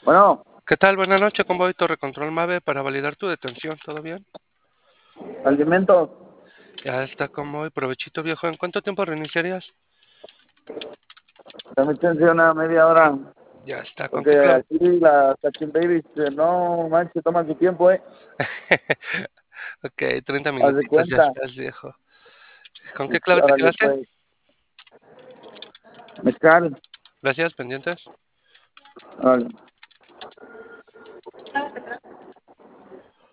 Bueno, ¿Qué tal? Buenas noches, convoy Torre Control Mave para validar tu detención. ¿Todo bien? alimentos, Ya está, convoy. Provechito, viejo. ¿En cuánto tiempo reiniciarías? permítanse una media hora, Ya está. ¿Con porque qué clave? aquí la Cachín Babies, no manches, toman su tiempo, Ok, 30 haz de minutitos, ya cuenta. estás, viejo. ¿Con qué clave te Órale, quedaste? pues, mezcal, Gracias, pendientes. órale.